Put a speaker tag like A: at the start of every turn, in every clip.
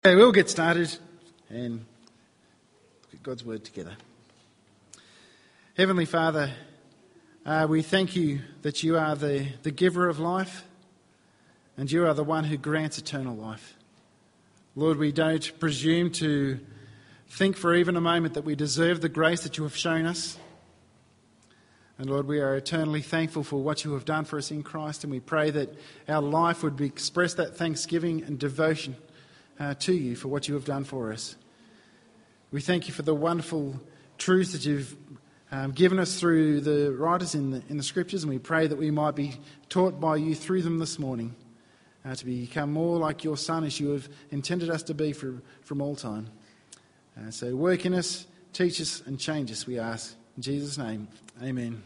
A: Okay, we'll get started and look at God's word together. Heavenly Father, we thank you that you are the giver of life and you are the one who grants eternal life. Lord, we don't presume to think for even a moment that we deserve the grace that you have shown us. And Lord, we are eternally thankful for what you have done for us in Christ, and we pray that our life would express that thanksgiving and devotion to you for what you have done for us. We thank you for the wonderful truths that you've given us through the writers in the Scriptures, and we pray that we might be taught by you through them this morning to become more like your Son as you have intended us to be from all time. So work in us, teach us and change us, we ask. In Jesus' name, amen.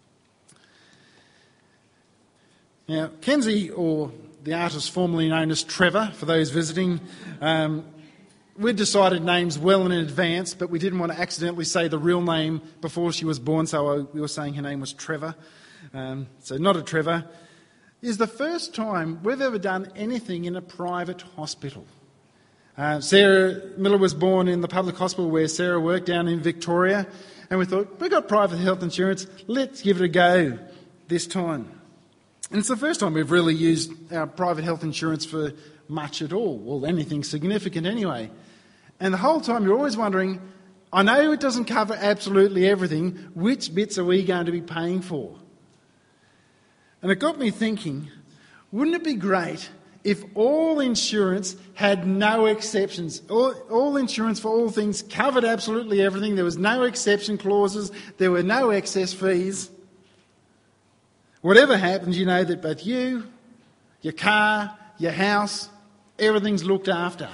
A: Now, Kenzie, or the artist formerly known as Trevor, for those visiting, we'd decided names well in advance, but we didn't want to accidentally say the real name before she was born, so we were saying her name was Trevor. So not a Trevor. Is the first time we've ever done anything in a private hospital. Sarah Miller was born in the public hospital where Sarah worked down in Victoria, and we thought, we've got private health insurance, let's give it a go this time. And it's the first time we've really used our private health insurance for much at all, or anything significant anyway. And the whole time you're always wondering, I know it doesn't cover absolutely everything, which bits are we going to be paying for? And it got me thinking, wouldn't it be great if all insurance had no exceptions? All insurance for all things covered absolutely everything. There was no exception clauses. There were no excess fees. Whatever happens, you know that both you, your car, your house, everything's looked after.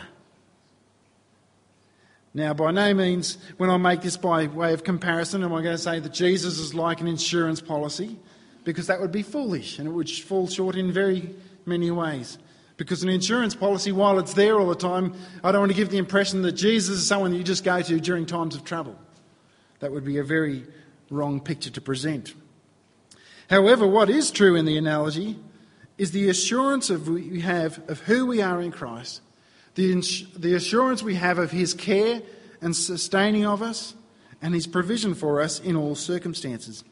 A: Now, by no means, when I make this by way of comparison, am I going to say that Jesus is like an insurance policy, because that would be foolish and it would fall short in very many ways. Because an insurance policy, while it's there all the time, I don't want to give the impression that Jesus is someone you just go to during times of trouble. That would be a very wrong picture to present. However, what is true in the analogy is the assurance we have of who we are in Christ, the assurance we have of his care and sustaining of us, and his provision for us in all circumstances.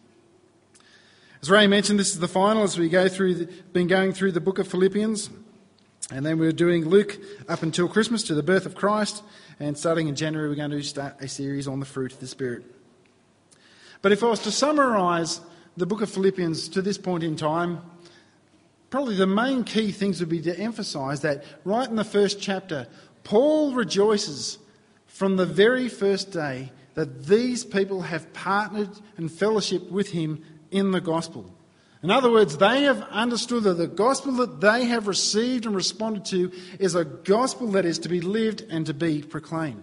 A: As Ray mentioned, this is the final as we been going through the book of Philippians, and then we're doing Luke up until Christmas to the birth of Christ, and starting in January we're going to start a series on the fruit of the Spirit. But if I was to summarise the book of Philippians to this point in time, probably the main key things would be to emphasise that right in the first chapter, Paul rejoices from the very first day that these people have partnered and fellowship with him in the gospel. In other words, they have understood that the gospel that they have received and responded to is a gospel that is to be lived and to be proclaimed.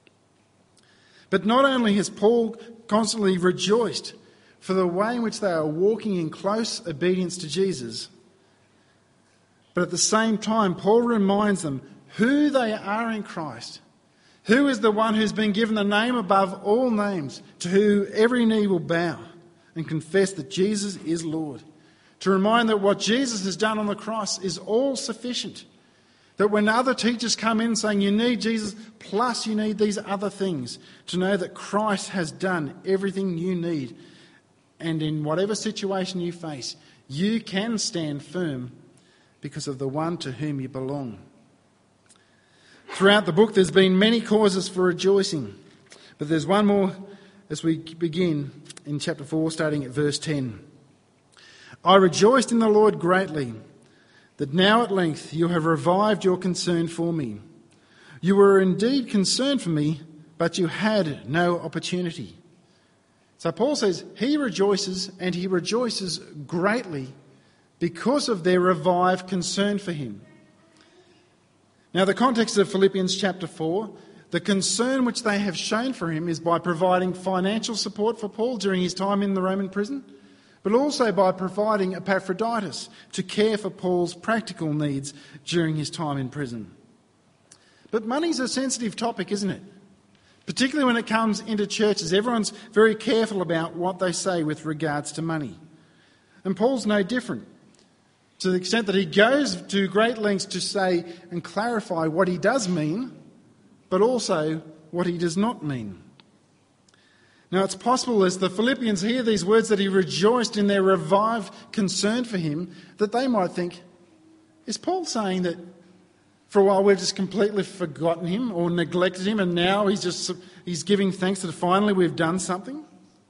A: But not only has Paul constantly rejoiced for the way in which they are walking in close obedience to Jesus, but at the same time, Paul reminds them who they are in Christ, who is the one who's been given the name above all names, to whom every knee will bow and confess that Jesus is Lord. To remind that what Jesus has done on the cross is all sufficient. That when other teachers come in saying you need Jesus, plus you need these other things, to know that Christ has done everything you need. And in whatever situation you face, you can stand firm because of the one to whom you belong. Throughout the book, there's been many causes for rejoicing. But there's one more as we begin in chapter 4, starting at verse 10. I rejoiced in the Lord greatly, that now at length you have revived your concern for me. You were indeed concerned for me, but you had no opportunity. So Paul says he rejoices, and he rejoices greatly because of their revived concern for him. Now, the context of Philippians chapter 4, the concern which they have shown for him is by providing financial support for Paul during his time in the Roman prison, but also by providing Epaphroditus to care for Paul's practical needs during his time in prison. But money's a sensitive topic, isn't it? Particularly when it comes into churches. Everyone's very careful about what they say with regards to money. And Paul's no different. to the extent that he goes to great lengths to say and clarify what he does mean, but also what he does not mean. Now, it's possible as the Philippians hear these words that he rejoiced in their revived concern for him, that they might think, is Paul saying that for a while we've just completely forgotten him or neglected him and now he's giving thanks that finally we've done something?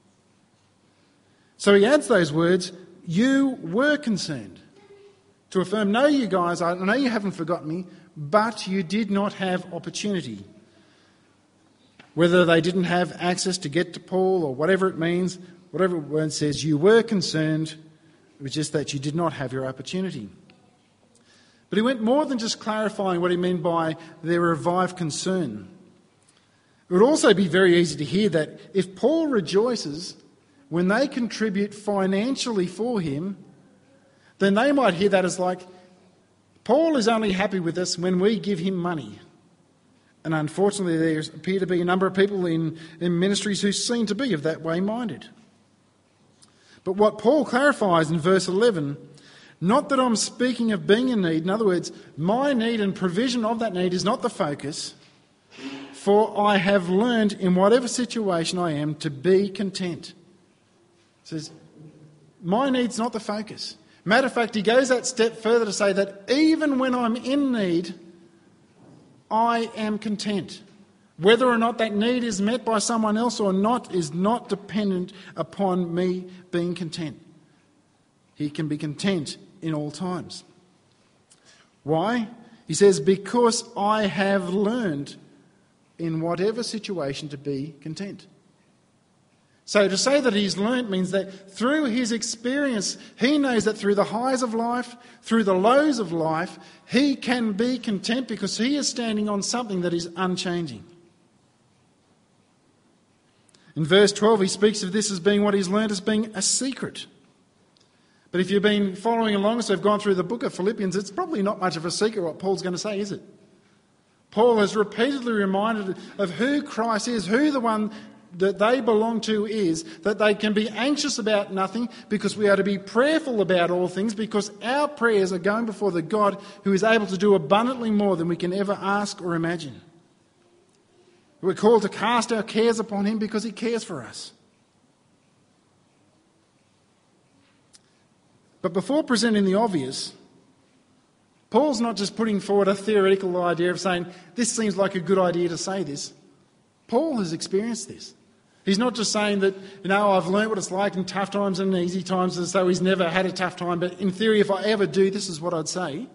A: So he adds those words, you were concerned, to affirm, no, you guys, I know you haven't forgotten me, but you did not have opportunity. Whether they didn't have access to get to Paul or whatever it means, whatever word says, you were concerned, it was just that you did not have your opportunity. But he went more than just clarifying what he meant by their revived concern. It would also be very easy to hear that if Paul rejoices when they contribute financially for him, then they might hear that as like, Paul is only happy with us when we give him money. And unfortunately, there appear to be a number of people in ministries who seem to be of that way minded. But what Paul clarifies in verse 11, not that I'm speaking of being in need, in other words, my need and provision of that need is not the focus, for I have learned in whatever situation I am to be content. He says, my need's not the focus. Matter of fact, he goes that step further to say that even when I'm in need, I am content. Whether or not that need is met by someone else or not is not dependent upon me being content. He can be content in all times. Why? He says, because I have learned in whatever situation to be content. So to say that he's learnt means that through his experience, he knows that through the highs of life, through the lows of life, he can be content because he is standing on something that is unchanging. In verse 12, he speaks of this as being what he's learnt as being a secret. But if you've been following along, so I've gone through the book of Philippians, it's probably not much of a secret what Paul's going to say, is it? Paul has repeatedly reminded of who Christ is, who the one that they belong to is, that they can be anxious about nothing because we are to be prayerful about all things because our prayers are going before the God who is able to do abundantly more than we can ever ask or imagine. We're called to cast our cares upon him because he cares for us. But before presenting the obvious, Paul's not just putting forward a theoretical idea of saying, this seems like a good idea to say this. Paul has experienced this. He's not just saying that, I've learned what it's like in tough times and easy times as though he's never had a tough time, but in theory, if I ever do, this is what I'd say.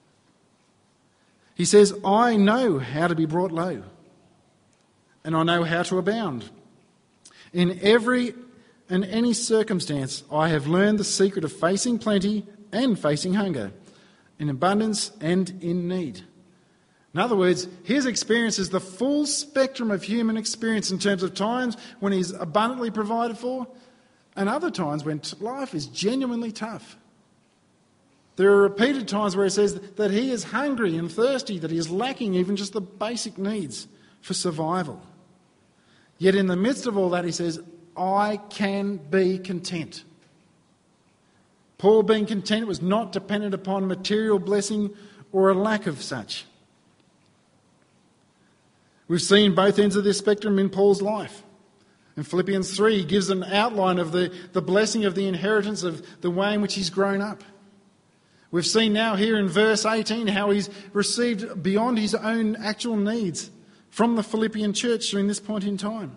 A: He says, I know how to be brought low, and I know how to abound. In every and any circumstance, I have learned the secret of facing plenty and facing hunger, in abundance and in need. In other words, his experience is the full spectrum of human experience in terms of times when he's abundantly provided for and other times when life is genuinely tough. There are repeated times where he says that he is hungry and thirsty, that he is lacking even just the basic needs for survival. Yet in the midst of all that, he says, I can be content. Paul being content was not dependent upon material blessing or a lack of such. We've seen both ends of this spectrum in Paul's life. In Philippians 3, he gives an outline of the blessing of the inheritance of the way in which he's grown up. We've seen now here in verse 18 how he's received beyond his own actual needs from the Philippian church during this point in time.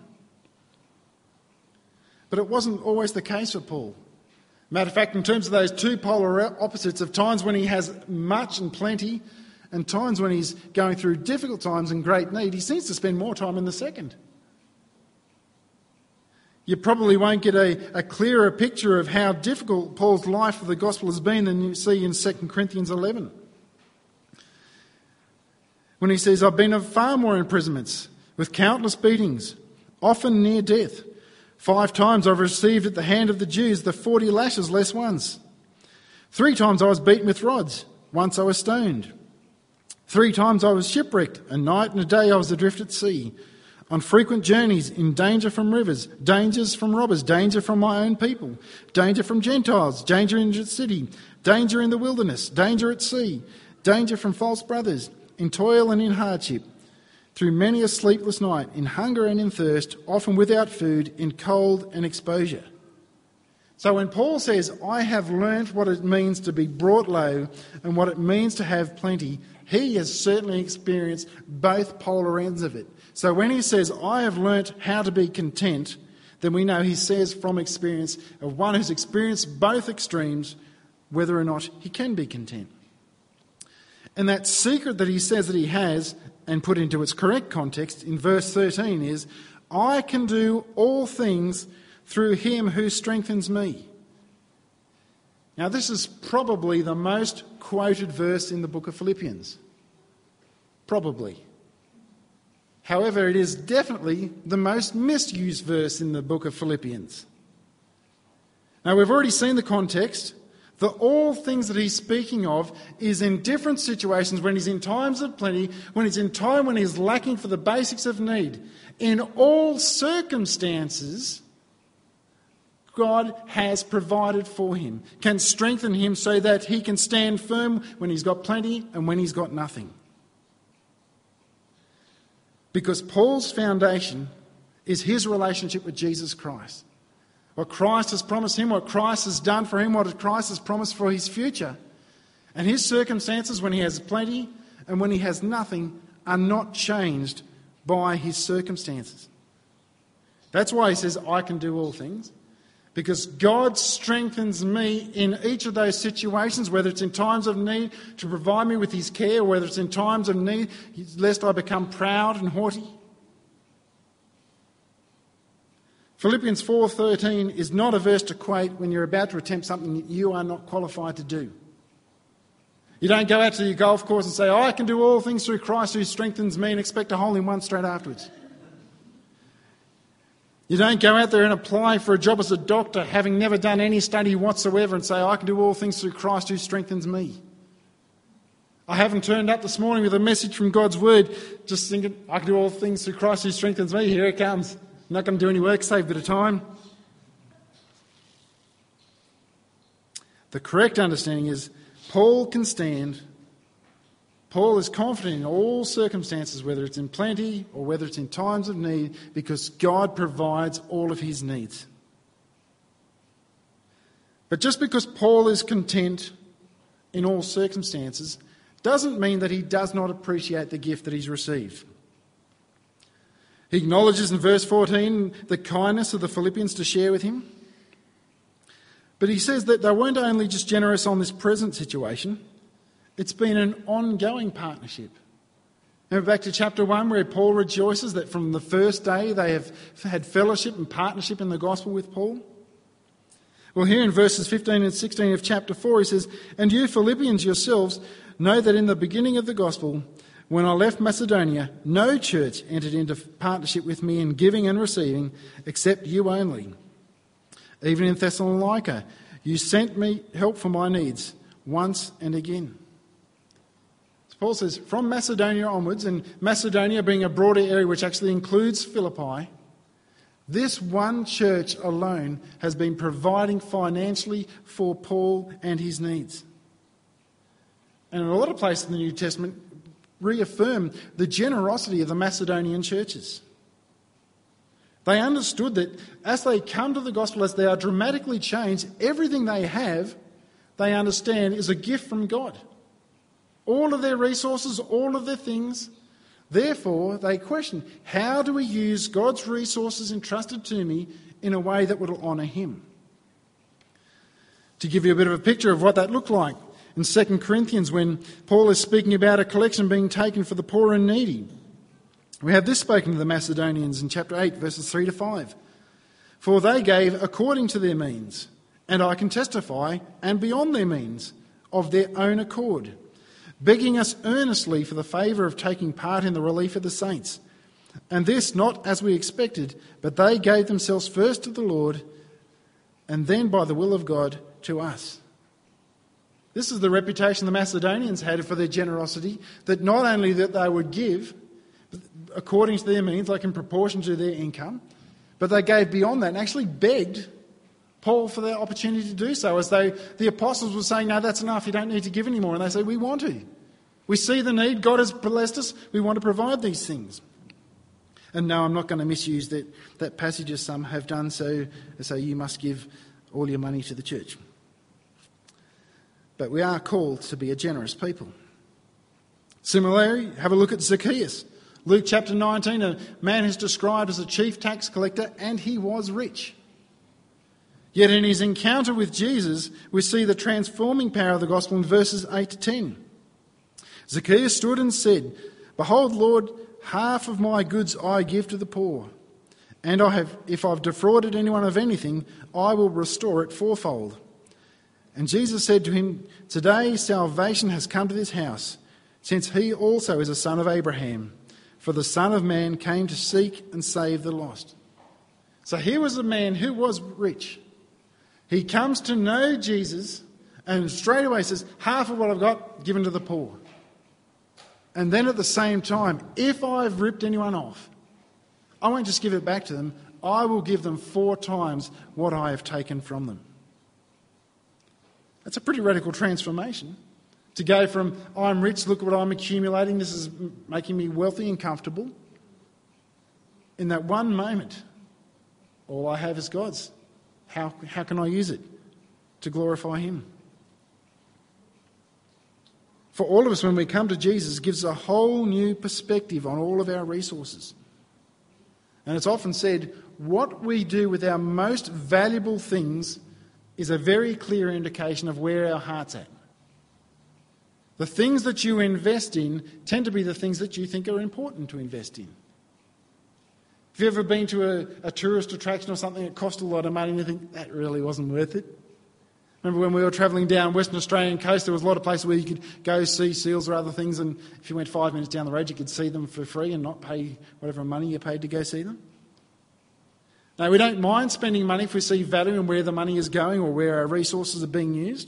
A: But it wasn't always the case for Paul. Matter of fact, in terms of those two polar opposites of times when he has much and plenty and times when he's going through difficult times and great need, he seems to spend more time in the second. You probably won't get a clearer picture of how difficult Paul's life for the gospel has been than you see in 2 Corinthians 11. When he says, I've been of far more imprisonments, with countless beatings, often near death. 5 times I've received at the hand of the Jews the 40 lashes less once. 3 times I was beaten with rods. Once I was stoned. 3 times I was shipwrecked. A night and a day I was adrift at sea. On frequent journeys, in danger from rivers, dangers from robbers, danger from my own people, danger from Gentiles, danger in the city, danger in the wilderness, danger at sea, danger from false brothers, in toil and in hardship, through many a sleepless night, in hunger and in thirst, often without food, in cold and exposure. So when Paul says, I have learnt what it means to be brought low and what it means to have plenty, he has certainly experienced both polar ends of it. So when he says, I have learnt how to be content, then we know he says from experience of one who's experienced both extremes, whether or not he can be content. And that secret that he says that he has, and put into its correct context in verse 13 is, I can do all things through him who strengthens me. Now this is probably the most quoted verse in the book of Philippians. Probably. However, it is definitely the most misused verse in the book of Philippians. Now we've already seen the context. The all things that he's speaking of is in different situations, when he's in times of plenty, when he's in time when he's lacking for the basics of need. In all circumstances, God has provided for him, can strengthen him so that he can stand firm when he's got plenty and when he's got nothing. Because Paul's foundation is his relationship with Jesus Christ. What Christ has promised him, what Christ has done for him, what Christ has promised for his future. And his circumstances when he has plenty and when he has nothing are not changed by his circumstances. That's why he says, I can do all things. Because God strengthens me in each of those situations, whether it's in times of need to provide me with his care, whether it's in times of need lest I become proud and haughty. Philippians 4:13 is not a verse to quote when you're about to attempt something that you are not qualified to do. You don't go out to your golf course and say, I can do all things through Christ who strengthens me, and expect a hole in one straight afterwards. You don't go out there and apply for a job as a doctor having never done any study whatsoever and say, I can do all things through Christ who strengthens me. I haven't turned up this morning with a message from God's word just thinking, I can do all things through Christ who strengthens me. Here it comes. I'm not going to do any work, save a bit of time. The correct understanding is Paul can stand. Paul is confident in all circumstances, whether it's in plenty or whether it's in times of need, because God provides all of his needs. But just because Paul is content in all circumstances doesn't mean that he does not appreciate the gift that he's received. He acknowledges in verse 14 the kindness of the Philippians to share with him. But he says that they weren't only just generous on this present situation, it's been an ongoing partnership. Remember back to chapter 1 where Paul rejoices that from the first day they have had fellowship and partnership in the gospel with Paul? Well, here in verses 15 and 16 of chapter 4 he says, And you Philippians yourselves know that in the beginning of the gospel, when I left Macedonia, no church entered into partnership with me in giving and receiving, except you only. Even in Thessalonica, you sent me help for my needs once and again. So Paul says, from Macedonia onwards, and Macedonia being a broader area which actually includes Philippi, this one church alone has been providing financially for Paul and his needs. And in a lot of places in the New Testament, reaffirm the generosity of the Macedonian churches. They understood that as they come to the gospel, as they are dramatically changed, everything they have, they understand, is a gift from God. All of their resources, all of their things. Therefore, they question, how do we use God's resources entrusted to me in a way that will honour him? To give you a bit of a picture of what that looked like, in 2 Corinthians, when Paul is speaking about a collection being taken for the poor and needy, we have this spoken to the Macedonians in chapter 8, verses 3 to 5. For they gave according to their means, and I can testify, and beyond their means, of their own accord, begging us earnestly for the favour of taking part in the relief of the saints. And this not as we expected, but they gave themselves first to the Lord, and then by the will of God to us. This is the reputation the Macedonians had for their generosity, that not only that they would give according to their means, like in proportion to their income, but they gave beyond that and actually begged Paul for the opportunity to do so, as though the apostles were saying, no, that's enough, you don't need to give anymore. And they say, we want to. We see the need, God has blessed us, we want to provide these things. And no, I'm not going to misuse that passage as some have done, so you must give all your money to the church. But we are called to be a generous people. Similarly, have a look at Zacchaeus. Luke chapter 19, a man is described as a chief tax collector, and he was rich. Yet in his encounter with Jesus, we see the transforming power of the gospel in verses 8 to 10. Zacchaeus stood and said, "Behold, Lord, half of my goods I give to the poor, and if I've defrauded anyone of anything, I will restore it fourfold." And Jesus said to him, "Today salvation has come to this house, since he also is a son of Abraham. For the Son of Man came to seek and save the lost." So here was a man who was rich. He comes to know Jesus and straight away says, half of what I've got, given to the poor. And then at the same time, if I've ripped anyone off, I won't just give it back to them, I will give them 4 times what I have taken from them. That's a pretty radical transformation. To go from, I'm rich, look what I'm accumulating, this is making me wealthy and comfortable. In that one moment, all I have is God's. How can I use it to glorify him? For all of us, when we come to Jesus, it gives a whole new perspective on all of our resources. And it's often said, what we do with our most valuable things is a very clear indication of where our heart's at. The things that you invest in tend to be the things that you think are important to invest in. Have you ever been to a tourist attraction or something that cost a lot of money and you think, that really wasn't worth it? Remember when we were travelling down Western Australian coast, there was a lot of places where you could go see seals or other things, and if you went 5 minutes down the road, you could see them for free and not pay whatever money you paid to go see them. Now, we don't mind spending money if we see value in where the money is going or where our resources are being used.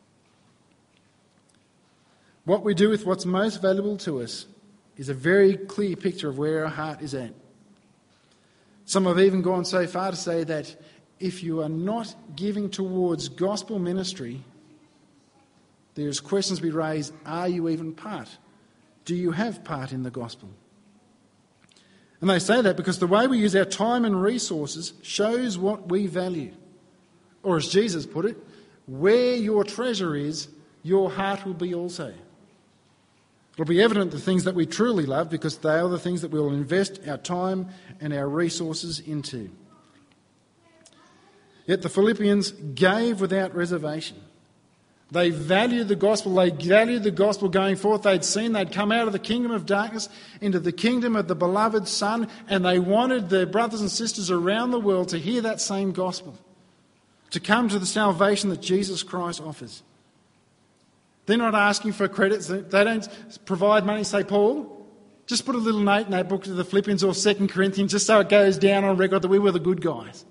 A: What we do with what's most valuable to us is a very clear picture of where our heart is at. Some have even gone so far to say that if you are not giving towards gospel ministry, there's questions we raise, are you even part? Do you have part in the gospel? And they say that because the way we use our time and resources shows what we value. Or as Jesus put it, where your treasure is, your heart will be also. It'll be evident the things that we truly love because they are the things that we will invest our time and our resources into. Yet the Philippians gave without reservation. They valued the gospel. They valued the gospel going forth. They'd seen they'd come out of the kingdom of darkness into the kingdom of the beloved Son, and they wanted their brothers and sisters around the world to hear that same gospel, to come to the salvation that Jesus Christ offers. They're not asking for credits. They don't provide money. Say, Paul, just put a little note in that book to the Philippians or 2 Corinthians just so it goes down on record that we were the good guys.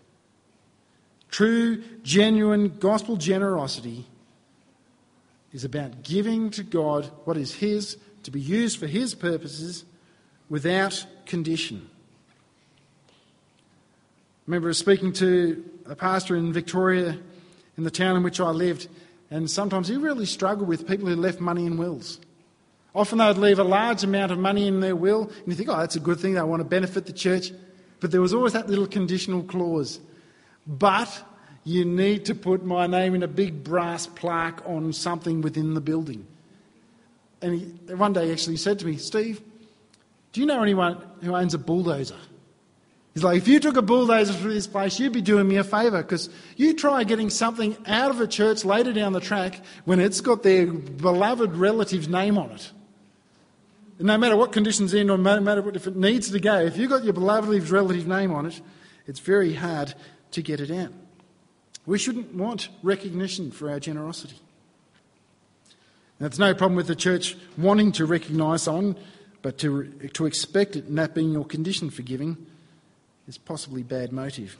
A: True, genuine gospel generosity is about giving to God what is his, to be used for his purposes without condition. I remember speaking to a pastor in Victoria, in the town in which I lived, and sometimes he really struggled with people who left money in wills. Often they would leave a large amount of money in their will, and you think, oh, that's a good thing, they want to benefit the church. But there was always that little conditional clause. But you need to put my name in a big brass plaque on something within the building. And one day he actually said to me, Steve, do you know anyone who owns a bulldozer? He's like, if you took a bulldozer through this place, you'd be doing me a favour, because you try getting something out of a church later down the track when it's got their beloved relative's name on it. And no matter what conditions in, or no matter what, if it needs to go, if you've got your beloved relative's name on it, it's very hard to get it out. We shouldn't want recognition for our generosity. Now, there's no problem with the church wanting to recognise someone, but to expect it and that being your condition for giving is possibly bad motive.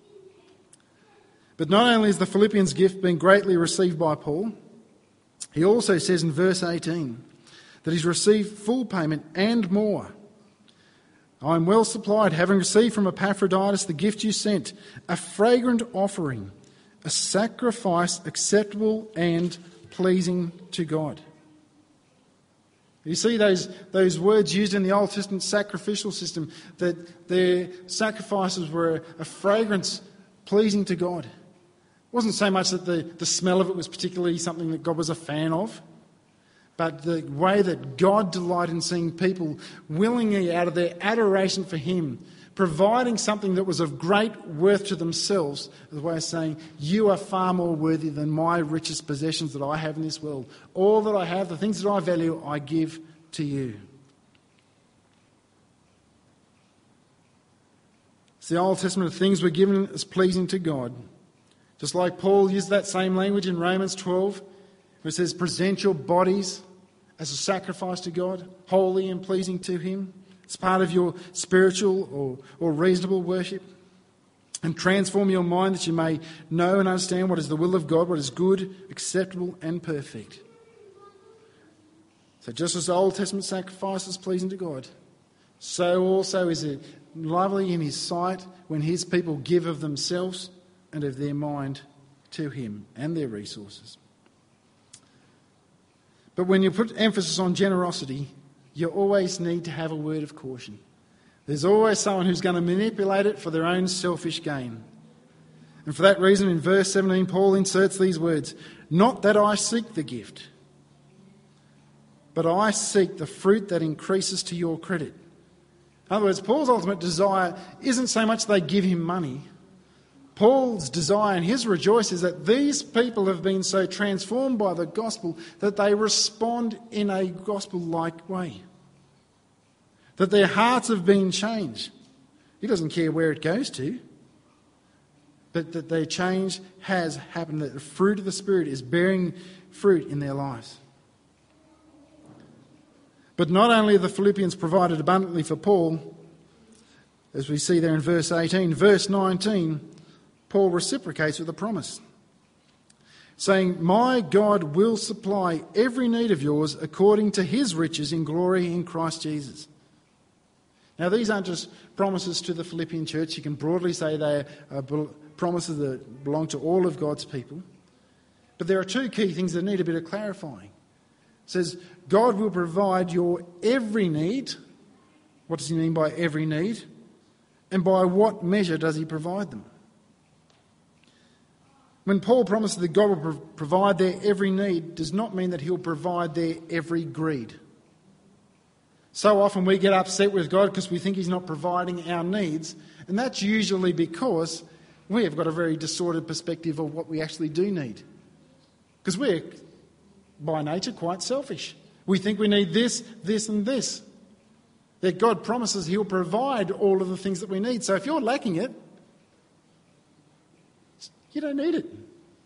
A: But not only is the Philippians' gift being greatly received by Paul, he also says in verse 18 that he's received full payment and more. I am well supplied, having received from Epaphroditus the gift you sent, a fragrant offering, a sacrifice acceptable and pleasing to God. You see those words used in the Old Testament sacrificial system, that their sacrifices were a fragrance pleasing to God. It wasn't so much that the smell of it was particularly something that God was a fan of, but the way that God delighted in seeing people willingly, out of their adoration for him, providing something that was of great worth to themselves, as a way of saying, you are far more worthy than my richest possessions that I have in this world. All that I have, the things that I value, I give to you. It's the Old Testament of things were given as pleasing to God. Just like Paul used that same language in Romans 12, where it says, present your bodies as a sacrifice to God, holy and pleasing to him. It's part of your spiritual or reasonable worship. And transform your mind that you may know and understand what is the will of God, what is good, acceptable and perfect. So just as the Old Testament sacrifice is pleasing to God, so also is it lovely in his sight when his people give of themselves and of their mind to him and their resources. But when you put emphasis on generosity, you always need to have a word of caution. There's always someone who's going to manipulate it for their own selfish gain. And for that reason, in verse 17, Paul inserts these words, not that I seek the gift, but I seek the fruit that increases to your credit. In other words, Paul's ultimate desire isn't so much they give him money. Paul's desire and his rejoice is that these people have been so transformed by the gospel that they respond in a gospel-like way. That their hearts have been changed. He doesn't care where it goes to, but that their change has happened, that the fruit of the Spirit is bearing fruit in their lives. But not only have the Philippians provided abundantly for Paul, as we see there in verse 18, verse 19, Paul reciprocates with a promise, saying, my God will supply every need of yours according to his riches in glory in Christ Jesus. Now, these aren't just promises to the Philippian church. You can broadly say they are promises that belong to all of God's people. But there are two key things that need a bit of clarifying. It says, God will provide your every need. What does he mean by every need? And by what measure does he provide them? When Paul promises that God will provide their every need, does not mean that he'll provide their every greed. So often we get upset with God because we think he's not providing our needs, and that's usually because we have got a very distorted perspective of what we actually do need. Because we're, by nature, quite selfish. We think we need this, this and this. That God promises he'll provide all of the things that we need. So if you're lacking it, you don't need it.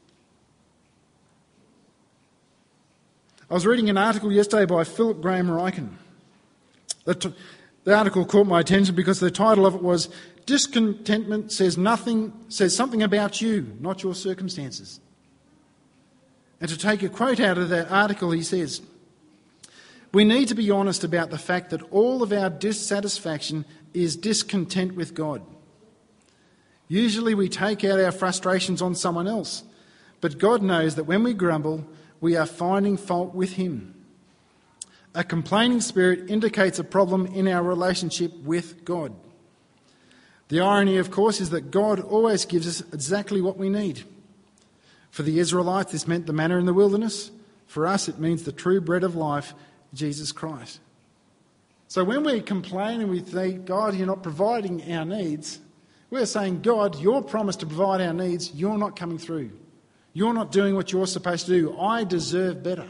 A: I was reading an article yesterday by Philip Graham Ryken. The article caught my attention because the title of it was Discontentment says something about you, not your circumstances. And to take a quote out of that article, he says, we need to be honest about the fact that all of our dissatisfaction is discontent with God. Usually we take out our frustrations on someone else, but God knows that when we grumble, we are finding fault with him. A complaining spirit indicates a problem in our relationship with God. The irony, of course, is that God always gives us exactly what we need. For the Israelites, this meant the manna in the wilderness. For us, it means the true bread of life, Jesus Christ. So when we complain and we think, God, you're not providing our needs, we're saying, God, your promise to provide our needs, you're not coming through. You're not doing what you're supposed to do. I deserve better.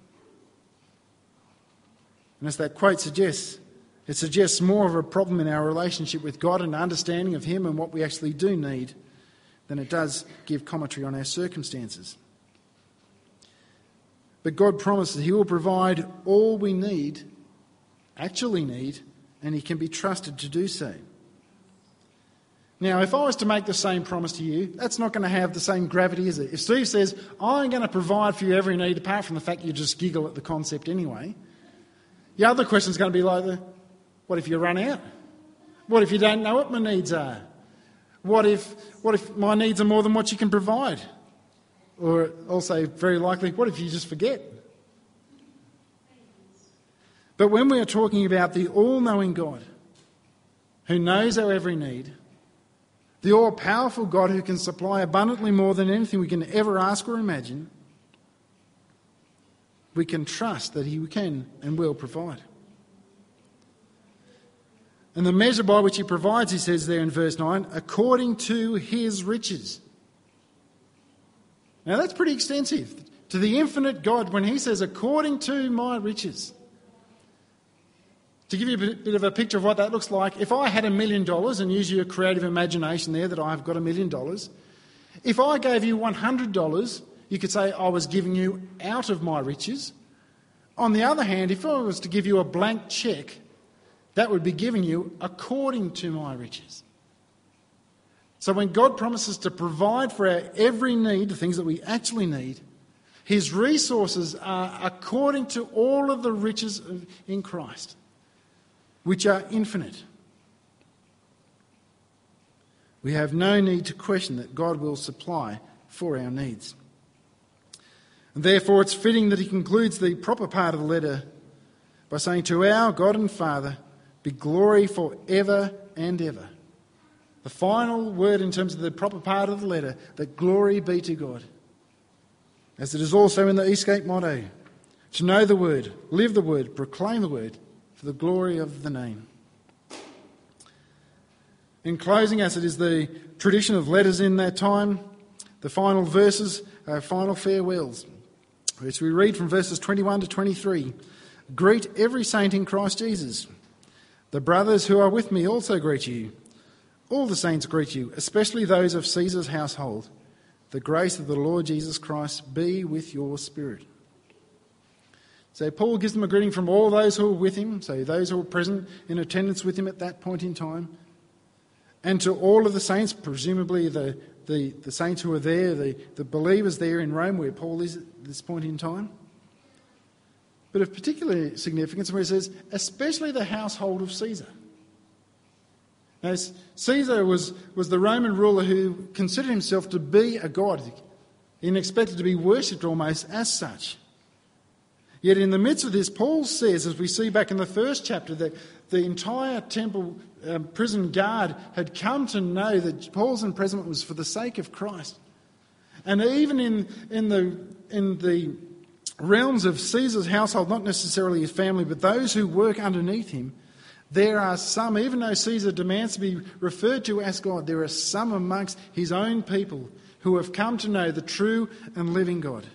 A: And as that quote suggests, it suggests more of a problem in our relationship with God and understanding of him and what we actually do need than it does give commentary on our circumstances. But God promises he will provide all we need, actually need, and he can be trusted to do so. Now, if I was to make the same promise to you, that's not going to have the same gravity, is it? If Steve says, I'm going to provide for you every need, apart from the fact you just giggle at the concept anyway, the other question is going to be like, what if you run out? What if you don't know what my needs are? What if my needs are more than what you can provide? Or also, very likely, what if you just forget? But when we are talking about the all-knowing God, who knows our every need, the all-powerful God who can supply abundantly more than anything we can ever ask or imagine, we can trust that he can and will provide. And the measure by which he provides, he says there in verse 9, according to his riches. Now that's pretty extensive. To the infinite God, when he says, according to my riches. To give you a bit of a picture of what that looks like, if I had $1 million, and use your creative imagination there that I've got $1 million, if I gave you $100, you could say I was giving you out of my riches. On the other hand, if I was to give you a blank cheque, that would be giving you according to my riches. So when God promises to provide for our every need, the things that we actually need, his resources are according to all of the riches in Christ, which are infinite. We have no need to question that God will supply for our needs. And therefore, it's fitting that he concludes the proper part of the letter by saying, to our God and Father be glory for ever and ever. The final word in terms of the proper part of the letter, that glory be to God. As it is also in the Eastgate motto, to know the word, live the word, proclaim the word, for the glory of the name. In closing, as it is the tradition of letters in that time, the final verses are final farewells, which we read from verses 21 to 23. Greet every saint in Christ Jesus. The brothers who are with me also greet you. All the saints greet you, especially those of Caesar's household. The grace of the Lord Jesus Christ be with your spirit. So Paul gives them a greeting from all those who are with him, so those who were present in attendance with him at that point in time, and to all of the saints, presumably the saints who are there, the believers there in Rome where Paul is at this point in time. But of particular significance where it says, especially the household of Caesar. Now, Caesar was the Roman ruler who considered himself to be a god and expected to be worshipped almost as such. Yet in the midst of this, Paul says, as we see back in the first chapter, that the entire temple prison guard had come to know that Paul's imprisonment was for the sake of Christ. And even in the realms of Caesar's household, not necessarily his family, but those who work underneath him, there are some, even though Caesar demands to be referred to as God, there are some amongst his own people who have come to know the true and living God.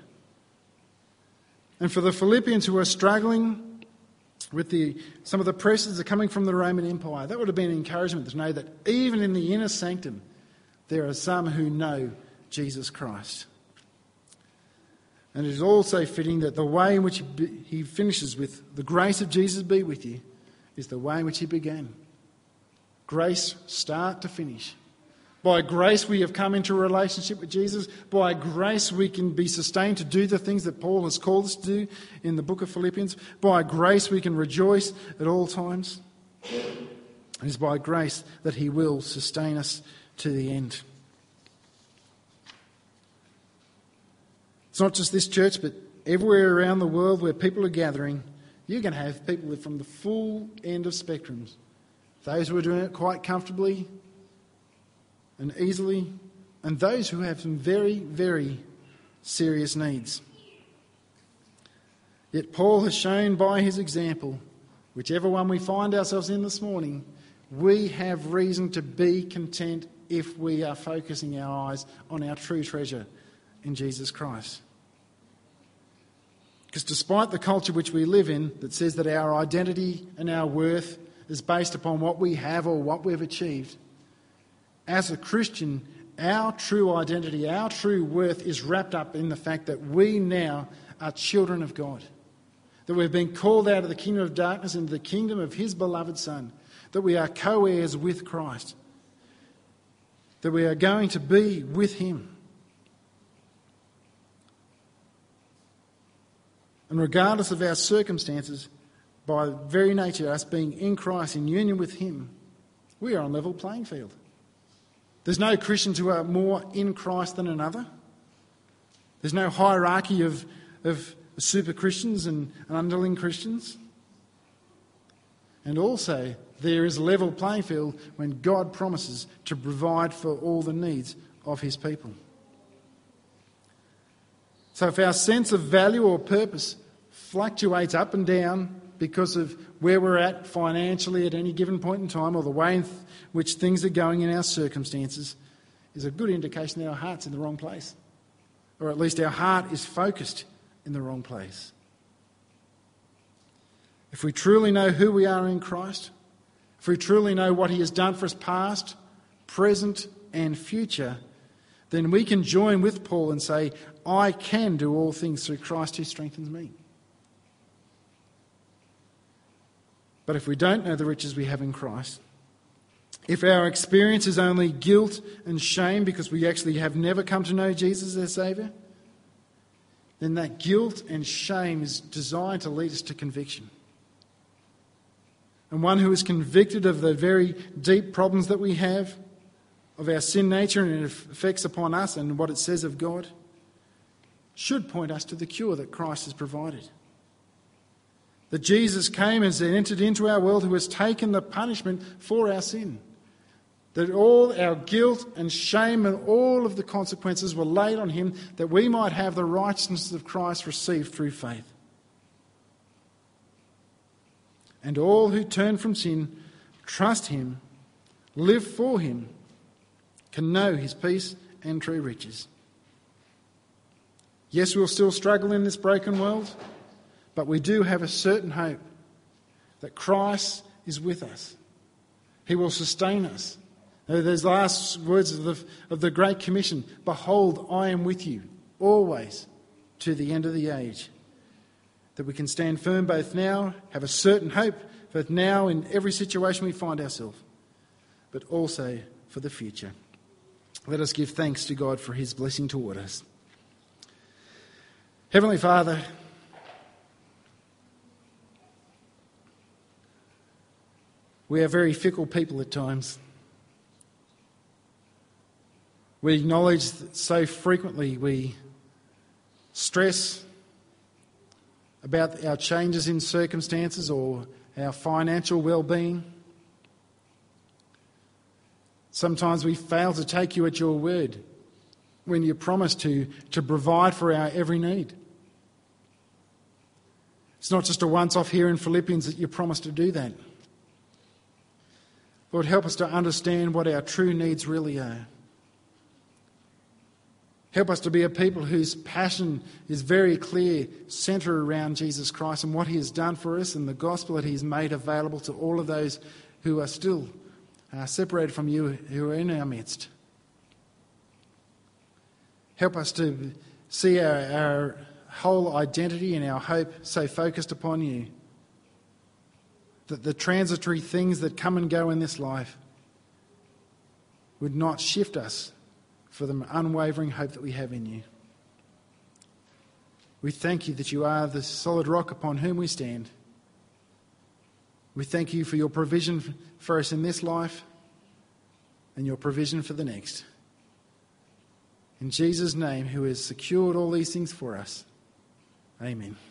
A: And for the Philippians who are struggling with some of the pressures that are coming from the Roman Empire, that would have been an encouragement to know that even in the inner sanctum, there are some who know Jesus Christ. And it is also fitting that the way in which he finishes with, the grace of Jesus be with you, is the way in which he began. Grace, start to finish. By grace we have come into a relationship with Jesus. By grace we can be sustained to do the things that Paul has called us to do in the book of Philippians. By grace we can rejoice at all times. It is by grace that he will sustain us to the end. It's not just this church, but everywhere around the world where people are gathering, you're going to have people from the full end of spectrums. Those who are doing it quite comfortably and easily, and those who have some very, very serious needs. Yet Paul has shown by his example, whichever one we find ourselves in this morning, we have reason to be content if we are focusing our eyes on our true treasure in Jesus Christ. Because despite the culture which we live in that says that our identity and our worth is based upon what we have or what we've achieved, as a Christian, our true identity, our true worth is wrapped up in the fact that we now are children of God. That we've been called out of the kingdom of darkness into the kingdom of his beloved Son. That we are co-heirs with Christ. That we are going to be with him. And regardless of our circumstances, by very nature, us being in Christ, in union with him, We are on level playing field. There's no Christians who are more in Christ than another. There's no hierarchy of super Christians and underling Christians. And also, there is a level playing field when God promises to provide for all the needs of his people. So if our sense of value or purpose fluctuates up and down because of where we're at financially at any given point in time, or the way in which things are going in our circumstances, is a good indication that our heart's in the wrong place. Or at least our heart is focused in the wrong place. If we truly know who we are in Christ, if we truly know what he has done for us past, present and future, then we can join with Paul and say, I can do all things through Christ who strengthens me. But if we don't know the riches we have in Christ, if our experience is only guilt and shame because we actually have never come to know Jesus as Saviour, then that guilt and shame is designed to lead us to conviction. And one who is convicted of the very deep problems that we have, of our sin nature and its effects upon us and what it says of God, should point us to the cure that Christ has provided. That Jesus came and entered into our world, who has taken the punishment for our sin. That all our guilt and shame and all of the consequences were laid on him, that we might have the righteousness of Christ received through faith. And all who turn from sin, trust him, live for him, can know his peace and true riches. Yes, we'll still struggle in this broken world, but we do have a certain hope that Christ is with us. He will sustain us. Those last words of the Great Commission, behold, I am with you always to the end of the age. That we can stand firm both now, have a certain hope both now in every situation we find ourselves, but also for the future. Let us give thanks to God for his blessing toward us. Heavenly Father, we are very fickle people at times. We acknowledge that so frequently we stress about our changes in circumstances or our financial well-being. Sometimes we fail to take you at your word when you promise to provide for our every need. It's not just a once-off here in Philippians that you promise to do that. Lord, help us to understand what our true needs really are. Help us to be a people whose passion is very clear, centred around Jesus Christ and what he has done for us and the gospel that he has made available to all of those who are still separated from you, who are in our midst. Help us to see our whole identity and our hope so focused upon you, that the transitory things that come and go in this life would not shift us for the unwavering hope that we have in you. We thank you that you are the solid rock upon whom we stand. We thank you for your provision for us in this life and your provision for the next. In Jesus' name, who has secured all these things for us. Amen.